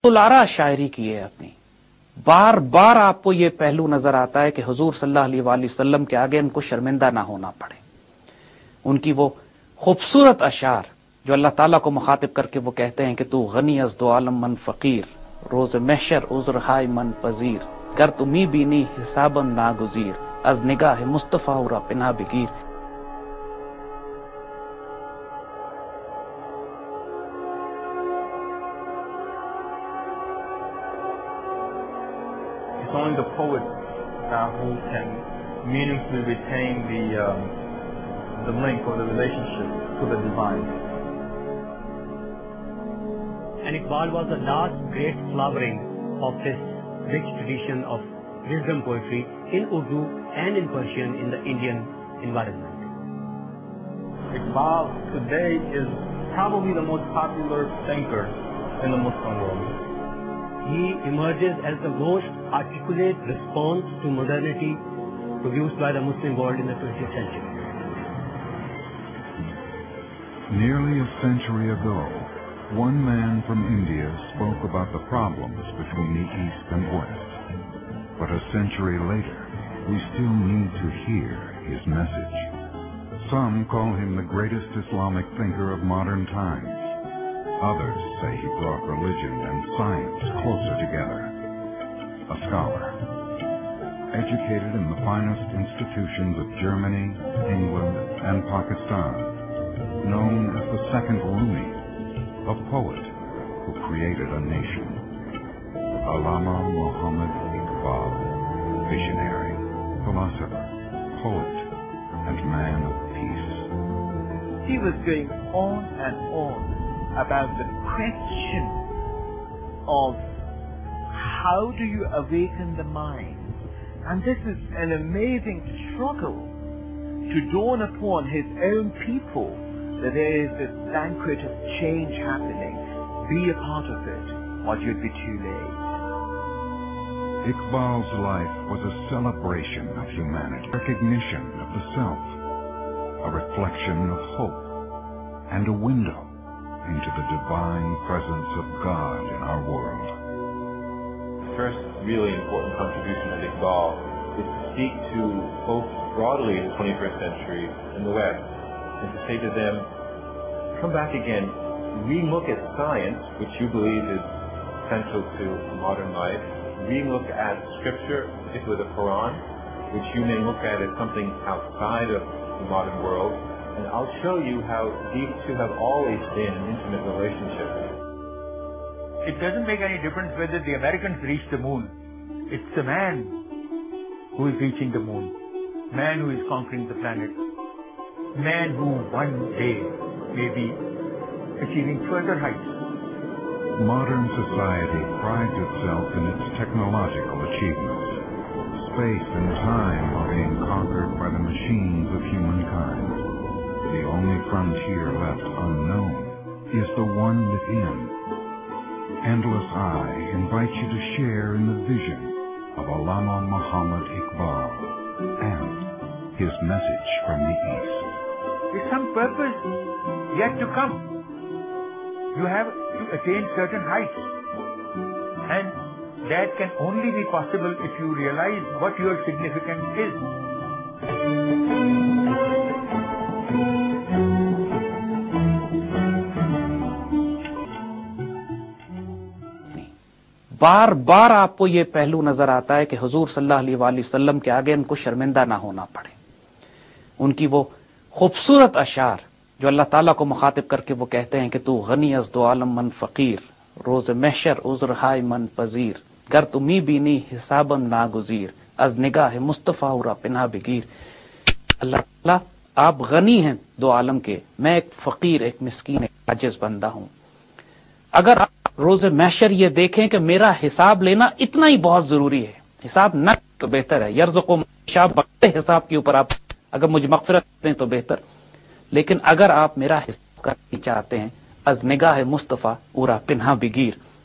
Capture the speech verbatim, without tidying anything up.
तुलारा शायरी की है अपनी। बार बार आपको ये पहलू नजर आता है कि हुजूर सल्लल्लाहु अलैहि वसल्लम के आगे उनको शर्मिंदा ना होना पड़े। उनकी वो खूबसूरत अशार जो अल्लाह ताला को मुखातिब करके वो कहते हैं कि तू गनी अज़ दो आलम मन फकीर, रोज महशर उज़्र हाय मन पजीर, कर तुमी बीनी हिसाबम नागुजीर, अज निगाह मुस्तफा उरा पिना बिगीर। It's only the poet uh, who can meaningfully retain the um, the link or the relationship to the divine. And Iqbal was the last great flowering of this rich tradition of wisdom poetry in Urdu and in Persian in the Indian environment. Iqbal today is probably the most popular thinker in the Muslim world. He emerges as the most articulate response to modernity produced by the Muslim world in the twentieth century. Nearly a century ago, one man from India spoke about the problems between the East and West. But a century later, we still need to hear his message. Some call him the greatest Islamic thinker of modern times. Others say he brought religion and science closer together. A scholar, educated in the finest institutions of Germany, England, and Pakistan, known as the Second Rumi, a poet who created a nation. Allama Muhammad Iqbal, visionary, philosopher, poet, and man of peace. He was going on and on about the question of how do you awaken the mind. And this is an amazing struggle to dawn upon his own people that there is this banquet of change happening. Be a part of it, or you'd be too late. Iqbal's life was a celebration of humanity, recognition of the self, a reflection of hope, and a window into the divine presence of God in our world. The first really important contribution of Iqbal is to speak to folks broadly in the twenty-first century in the West, and to say to them, come back again, re-look at science, which you believe is central to modern life, re-look at scripture, particularly the Quran, which you may look at as something outside of the modern world, and I'll show you how these two have always been an intimate relationship. It doesn't make any difference whether the Americans reach the moon. It's the man who is reaching the moon, man who is conquering the planet, man who one day may be achieving further heights. Modern society prides itself in its technological achievements. Space and time are being conquered by the machines of humankind. The only frontier left unknown is the one within. Endless Eye invites you to share in the vision of Allama Muhammad Iqbal and his message from the East. With some purpose yet to come. You have to attain certain heights, and that can only be possible if you realize what your significance is. बार बार आपको ये पहलू नजर आता है कि हुजूर सल्लल्लाहु अलैहि वसल्लम के आगे उनको शर्मिंदा ना होना पड़े। उनकी वो खूबसूरत अशार जो अल्लाह ताला को मुखातिब करके वो कहते हैं कि तू गनी अज़ दो आलम मन फकीर, रोज महशर उज़्र हाय मन पजीर, कर तुमी बीनी हिसाबम नागुजीर, अज निगाह मुस्तफा उरा पिना बिगीर। अल्लाह ताला आप गनी हैं दो आलम के, मैं एक फकीर, एक मिस्कीन, एक आजिज बंदा हूं। अगर आप रोज महशर ये देखें कि मेरा हिसाब लेना इतना ही बहुत जरूरी है, हिसाब न तो बेहतर है, यर्ज़ुक़ु हिसाब बगैर हिसाब के ऊपर आप अगर मुझे मग़फ़िरत दें तो बेहतर, लेकिन अगर आप मेरा हिसाब करना चाहते हैं, अज़ निगाह मुस्तफ़ा उरा पिन्हा बिगीर,